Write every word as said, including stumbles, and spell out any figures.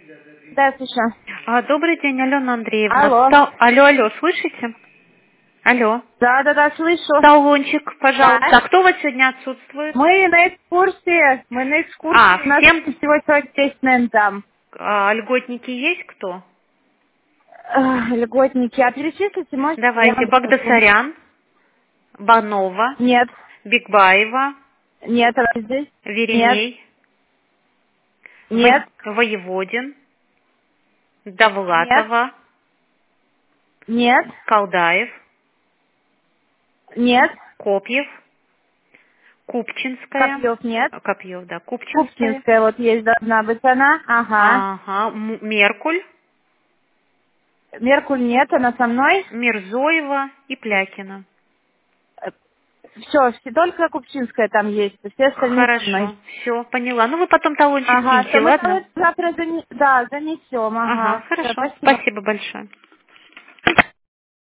Да, слушаю. А, добрый день, Алена Андреевна. Алло. Ста- Алло, алло, слышите? Алло. Да, да, да, слышу. Талончик, пожалуйста. Да. А кто у вас сегодня отсутствует? Мы на экскурсии. Мы на А, экскурсии. У нас всем всего человек десять, наверное, там. а, льготники есть кто? Эх, льготники. А перечислите, можете? Я Давайте. вам скажу. Багдасарян, Банова, Нет. Бигбаева, Нет, а здесь? Нет. Веремей, Нет. Во- Воеводин, Нет. Довлатова, Нет. Колдаев, Нет. Копьев, Купчинская. Копьев нет. А, Копьев, да, Купчинская. Купчинская вот есть, должна быть она. Ага. Ага. М- Меркуль, Меркуль нет, она со мной. Мирзоева и Плякина. Все, только Купчинская там есть. Все остальные со Хорошо, мной. все, поняла. Ну, вы потом талончик Ага, киньте, то мы ладно? там завтра зане- да, занесем. Ага, Ага. Все, хорошо. спасибо. Спасибо большое.